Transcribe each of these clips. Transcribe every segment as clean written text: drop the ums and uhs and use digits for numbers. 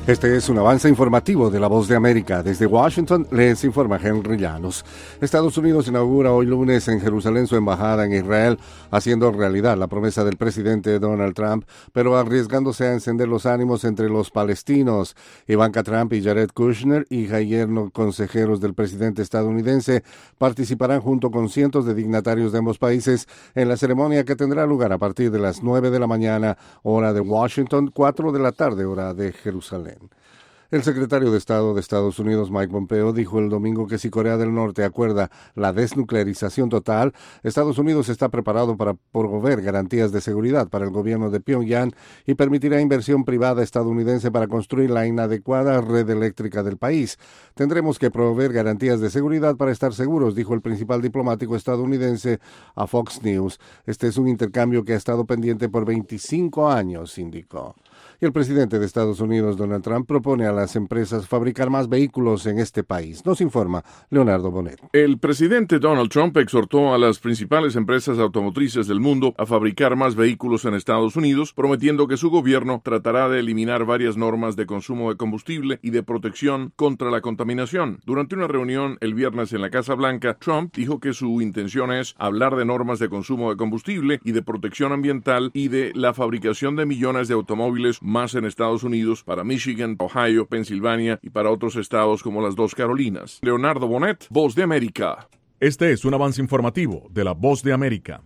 Este es un avance informativo de La Voz de América. Desde Washington les informa Henry Llanos. Estados Unidos inaugura hoy lunes en Jerusalén su embajada en Israel, haciendo realidad la promesa del presidente Donald Trump, pero arriesgándose a encender los ánimos entre los palestinos. Ivanka Trump y Jared Kushner, hija y yerno consejeros del presidente estadounidense, participarán junto con cientos de dignatarios de ambos países en la ceremonia que tendrá lugar a partir de las 9 de la mañana, hora de Washington, 4 de la tarde, hora de Jerusalén. El secretario de Estado de Estados Unidos, Mike Pompeo, dijo el domingo que si Corea del Norte acuerda la desnuclearización total, Estados Unidos está preparado para proveer garantías de seguridad para el gobierno de Pyongyang y permitirá inversión privada estadounidense para construir la inadecuada red eléctrica del país. Tendremos que proveer garantías de seguridad para estar seguros, dijo el principal diplomático estadounidense a Fox News. Este es un intercambio que ha estado pendiente por 25 años, indicó. Y el presidente de Estados Unidos, Donald Trump, propone a las empresas fabricar más vehículos en este país. Nos informa Leonardo Bonet. El presidente Donald Trump exhortó a las principales empresas automotrices del mundo a fabricar más vehículos en Estados Unidos, prometiendo que su gobierno tratará de eliminar varias normas de consumo de combustible y de protección contra la contaminación. Durante una reunión el viernes en la Casa Blanca, Trump dijo que su intención es hablar de normas de consumo de combustible y de protección ambiental y de la fabricación de millones de automóviles más en Estados Unidos para Michigan, Ohio, Pensilvania y para otros estados como las dos Carolinas. Leonardo Bonet, Voz de América. Este es un avance informativo de la Voz de América.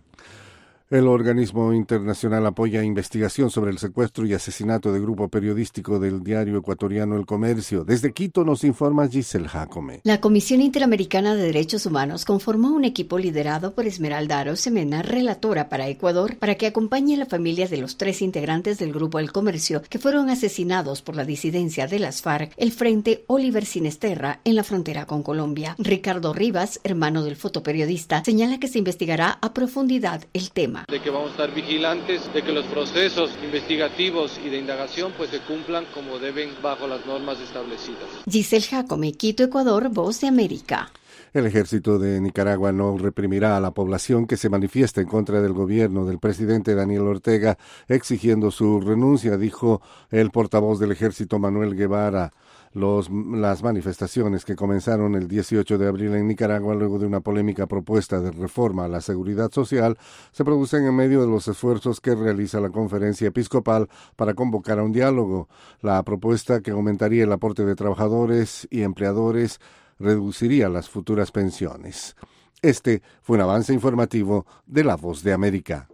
El organismo internacional apoya investigación sobre el secuestro y asesinato del grupo periodístico del diario ecuatoriano El Comercio. Desde Quito nos informa Giselle Jacome. La Comisión Interamericana de Derechos Humanos conformó un equipo liderado por Esmeralda Arosemena, relatora para Ecuador, para que acompañe a la familia de los 3 integrantes del grupo El Comercio que fueron asesinados por la disidencia de las FARC, el Frente Oliver Sinesterra, en la frontera con Colombia. Ricardo Rivas, hermano del fotoperiodista, señala que se investigará a profundidad el tema. De que vamos a estar vigilantes de que los procesos investigativos y de indagación pues se cumplan como deben bajo las normas establecidas. Giselle Jacome, Quito, Ecuador, Voz de América. El ejército de Nicaragua no reprimirá a la población que se manifiesta en contra del gobierno del presidente Daniel Ortega exigiendo su renuncia, dijo el portavoz del ejército Manuel Guevara. Las manifestaciones que comenzaron el 18 de abril en Nicaragua luego de una polémica propuesta de reforma a la seguridad social se producen en medio de los esfuerzos que realiza la Conferencia Episcopal para convocar a un diálogo. La propuesta, que aumentaría el aporte de trabajadores y empleadores, reduciría las futuras pensiones. Este fue un avance informativo de La Voz de América.